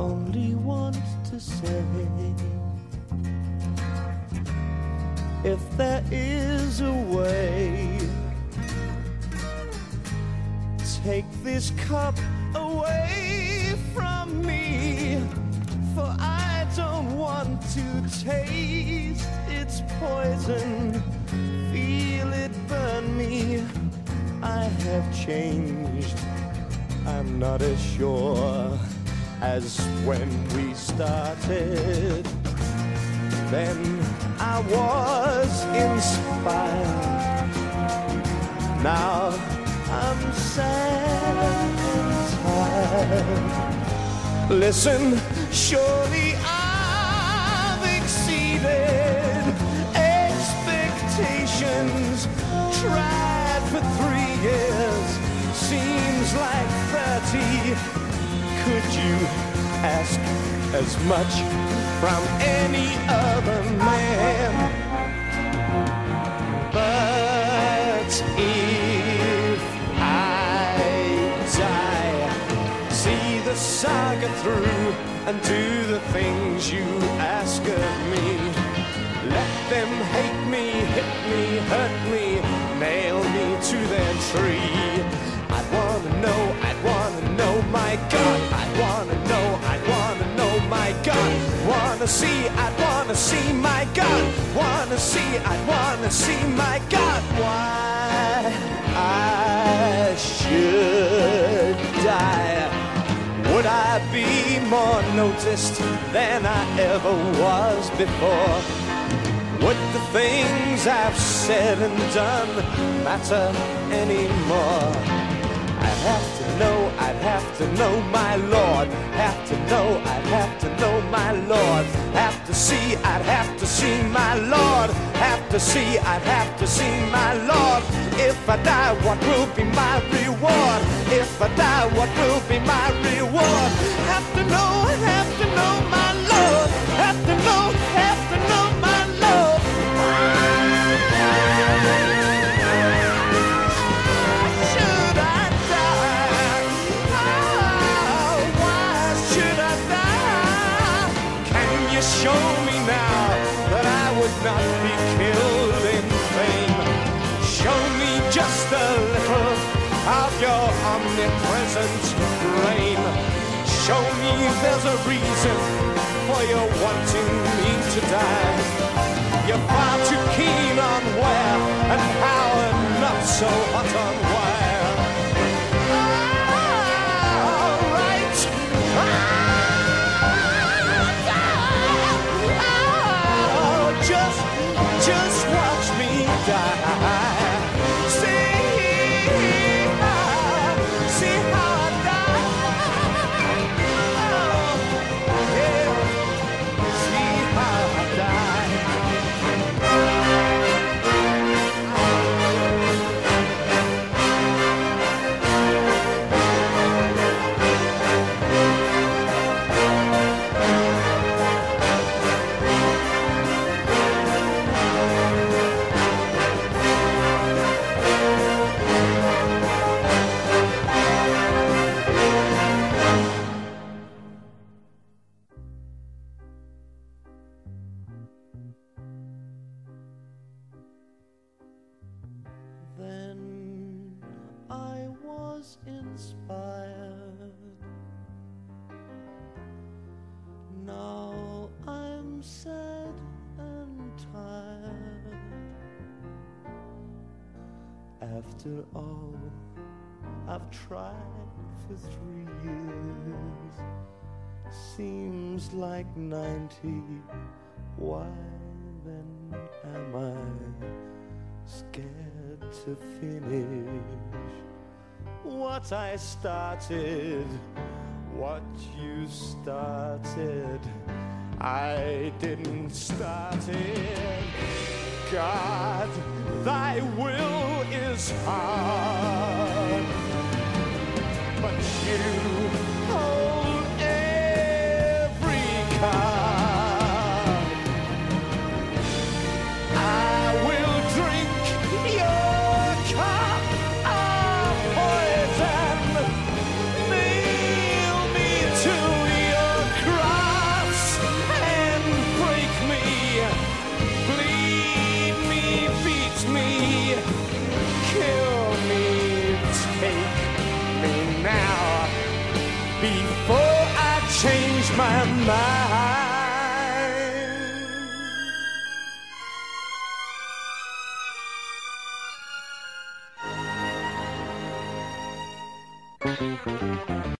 only want to say, if there is a way, take this cup away from me, for I don't want to taste its poison, feel it burn me. I have changed, I'm not as sure as when we started. Then I was inspired, now I'm sad and tired. Listen, surely I've exceeded expectations. Tried for 3 years, seems like 30. Could you ask as much from any other man? But if I die, see the saga through and do the things you ask of me. Let them hate me, hit me, hurt me, nail me to their tree. I'd wanna know, my God. I'd wanna know, my God. Wanna see, I'd wanna see, my God. Wanna see, I'd wanna see, my God. Why I should die? Would I be more noticed than I ever was before? Would the things I've said and done matter anymore? I'd have to know, my Lord. Have to know, I'd have to know, my Lord. Have to see, I'd have to see, my Lord. Have to see, I'd have to see, my Lord. If I die, what will be my reward? If I die, what will be my reward? Have to know, I'd have to know, my Lord. Have to know, my Lord. Should I die? Oh, why should I die? Can you show me now that I would not be killed in vain? Show me just a little of your omnipresent reign. Show me there's a reason for your wanting me to die. You're far too keen on where and how and not so hot on where. All right. Just watch me die. See how I die. Yeah. See how I die. Then I was inspired. Now I'm sad and tired. After all I've tried for 3 years, seems like 90. Why then am I scared to finish what I started? What you started, I didn't start it. God, thy will is hard, but you hold every card. I will drink your cup of poison, nail me to your before I change my mind.